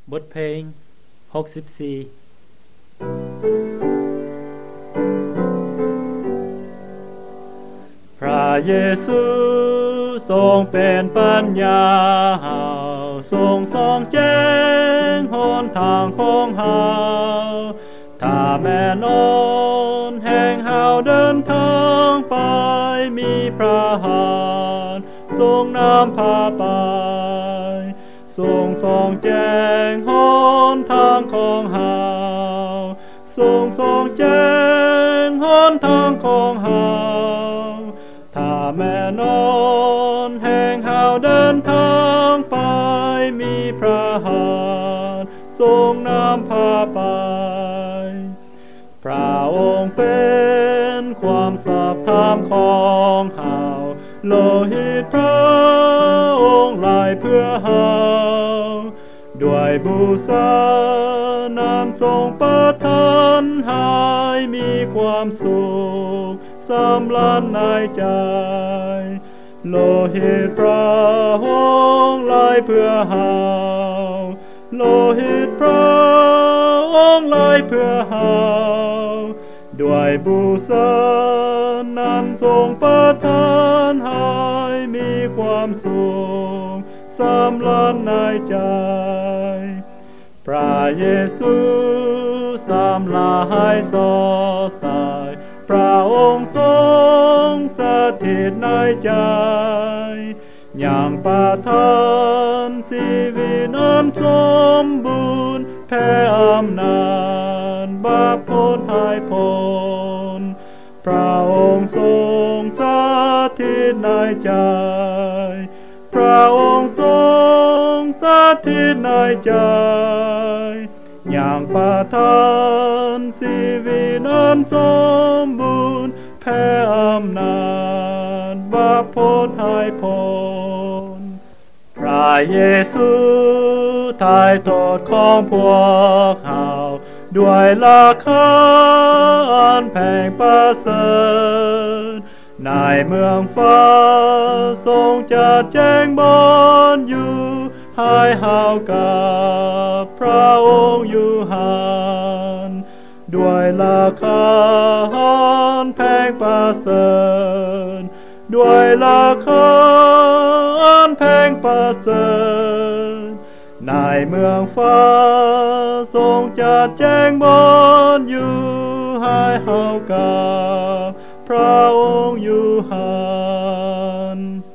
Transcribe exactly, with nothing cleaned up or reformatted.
บทเพลงหกสิบสี่พระเยซูทรงเป็นปัญญาเฮาทรงส่องแจ้งหนทางของเฮาถ้าแม่นอนแห่งเฮาเดินทางไปมีพระหาญทรงนำพาไปทรงส่องแจ้งหนทางของเฮาทรงส่องแจ้งหนทางของเฮาถ้าแม่นอนแห่งเฮาเดินทางไปมีพระหาญทรงนำพาไปพระองค์เป็นความทราบธรรมของเฮาโลหิตพระองค์ไหลเพื่อเฮาด้วยบูชานั้นทรงประทานให้มีความสุขสำราญในใจโลหิตพระองค์ไหลเพื่อเฮาโลหิตพระองค์ไหลเพื่อเฮาด้วยบูชานั้นทรงประทานให้มีความสุขสำราญในใจพระเยซูสำลายสดใสพระองค์ทรงสถิตในใจอย่างประทานชีวิตอันสมบูรณ์แผ่อำนาจบาปโทษให้พ้นพระองค์ทรงสถิตในใจพระองค์ทรงสถิตในใจอย่างประทานชีวิตอันสมบูรณ์แผ่อำนาจบาปโทษให้พ้นพระเยซูไถ่โทษของพวกเฮาด้วยราคาอันแพงประเสริฐในเมืองฟ้าทรงจัดแจงบอนอยู่ให้เฮากับพระองค์อยู่หันด้วยราคาอันแพงประเสริฐด้วยราคาอันแพงประเสริฐในเมืองฟ้าทรงจัดแจงบอนอยู่ให้เฮากับพระองค์อยู่หัน